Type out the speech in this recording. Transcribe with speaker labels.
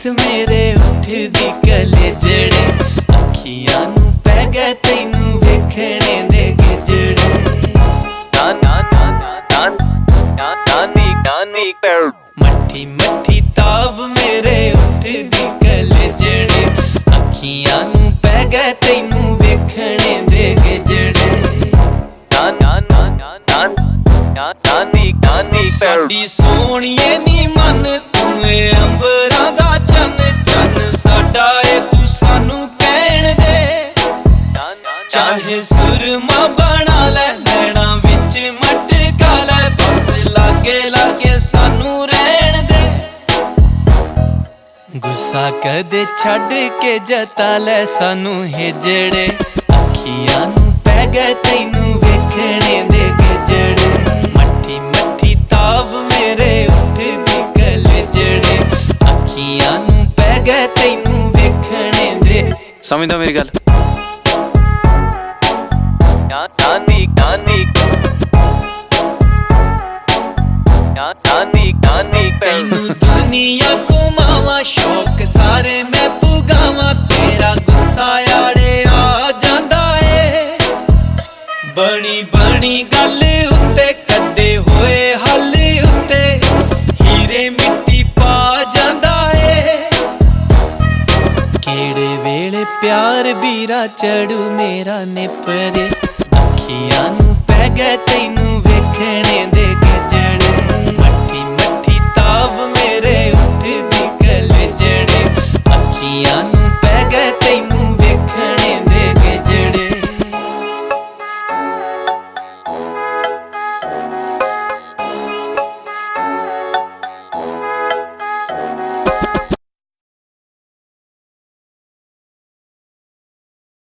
Speaker 1: मेरे उठदी कलेजड़े अखियां नूं पै गए तैनूं वेखणे दे गिजड़े मट्ठी मट्ठी ताव मेरे उठदी कलेजड़े अखियां नूं पै गए तैनूं वेखणे दे गिजड़े साडी सोहणीए नी मन तू ए अंबरां दा चन चन साडा ए तू सानू कहण दे चाहे सुरमा बना लै नैना विच मटका लै बस लागे लागे सानू रहण दे गुस्सा कदे छड्ड के जता लै सानू हिजड़े अखियां नूं पै गए तैनूं वेखणे दे गिजड़े मट्ठी मट्ठी ताव मेरे उठदी कलेजड़े अखियां नूं पै गए तैनूं वेखणे दे
Speaker 2: समझदा मेरी गल
Speaker 1: तैनू दुनिया घुमावा शौक सारे मैं पुगावा तेरा गुस्सा आड़े आ जांदा ए बनी बनी गल उत्ते कड्डे होए हल उत्ते हीरे मिट्टी पा जांदा ए केड़े वेले प्यार बीरा चढ़ू मेरा निपरे अखियां नूं पै गए तैनूं वेखणे